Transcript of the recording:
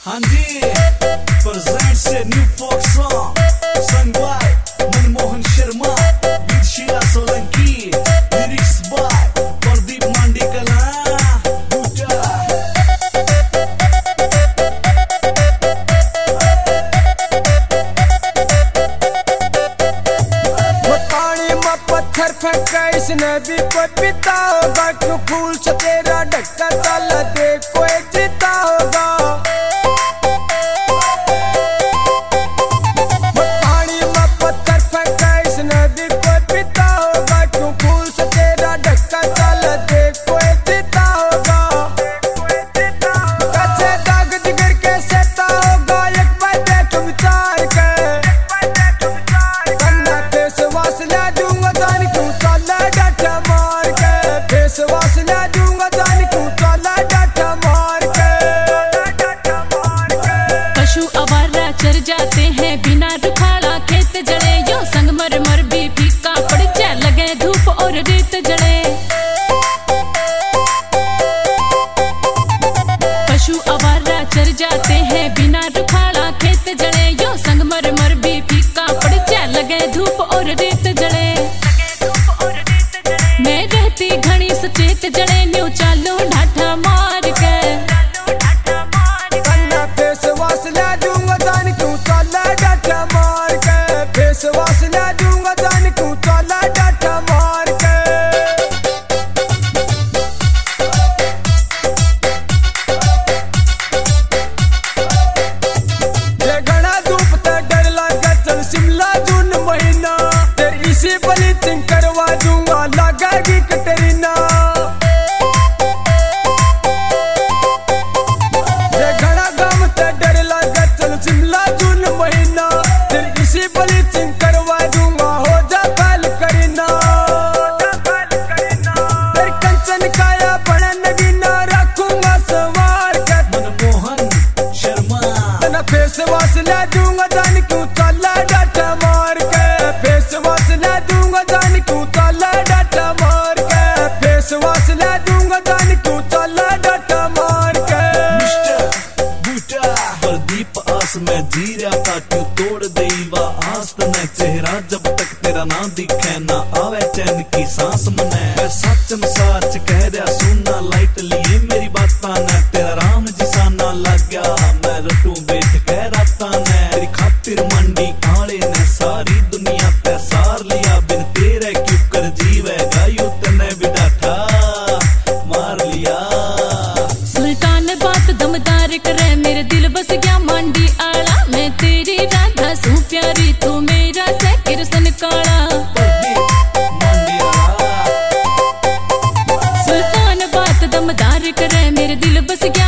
हाँ जी, presents new folk song sung by Manmohan Sharma with Sheela Solanki, lyrics by Pradeep Mandikala. पत्थर फेंका इसने भी कोई पिता होगा, क्यों फूल से तेरा ढक्का चला दे कोई जीता होगा। पानी में पत्थर फेंका इसने भी कोई पिता होगा, क्यों फूल से तेरा ढक्का चला दे कोई जीता होगा। कैसे दाग जिगर के सहता होगा, एक बार देख विचार के कन्ना फेस वास ले दूंगा जान क्यों चला डाटा मार के, फेस वास ले दूंगा जान क्यों चला डाटा मार के। पशु आवारा चर जाते हैं बिना रुखाड़ा, खेत जड़े यो संगमरमर भी फीका पड़ जाए, लगे धूप और रेत जड़े। पशु आवारा चर जाते हैं बिना रुखाड़ा, खेत जड़े यो संगमरमर भी फीका पड़ जाए, लगे धूप और रेत जड़े। मैं रहती घनी सचेत जड़े, न्यू चालू ढाठा मार के कन्ना फेस वास ले दूंगा जान क्यों चला डाटा मार के, फेस वास ले दूंगा जान क्यों चला डाटा मार के। ये घना धूप ते डर लागे चल शिमला जून महीना, तेरी इसी ब्लीचिंग करवा दूंगा लगेगी कटरीना। ये घना गम ते डर लागे चल शिमला जून महीना, तेरी इसी ब्लीचिंग करवा दूंगा हो जा फैल करीना। तेरी कंचन काया बड़ा नगीना रखूंगा सवार के, मनमोहन शर्मा तना फेस वास ले दूंगा जान क्यों चला डाटा मार के, फेस वास ले दूंगा जान क्यों चला डाटा मार के, फेस वास ले दूंगा जान क्यों चला डाटा मार के। मिस्टर बूटा प्रदीप आस में जीरा का क्यों तोड़ देवा आस तने चेहरा, जब तक तेरा ना दिखे ना आवे चैन की सांस मने। मैं सच में सच कह रहा सुनना लाइट लिए मेरी बातां ने, तेरा राम जी सा ना लग गया मैं रटू बैठ कह राता ने। तेरी खातिर मंडी आले ने सारी दुनिया पे सार लिया, बिन तेरे क्यों कर जीवेगा यू तने भी डाठा मार लिया। सुल्तान बात दमदार करे, मेरे दिल बस गया मांडी आला, मैं तेरी राधा सू प्यारी तू मेरा से किरसन काला। सुल्तान बात दमदार करे, मेरे दिल बस गया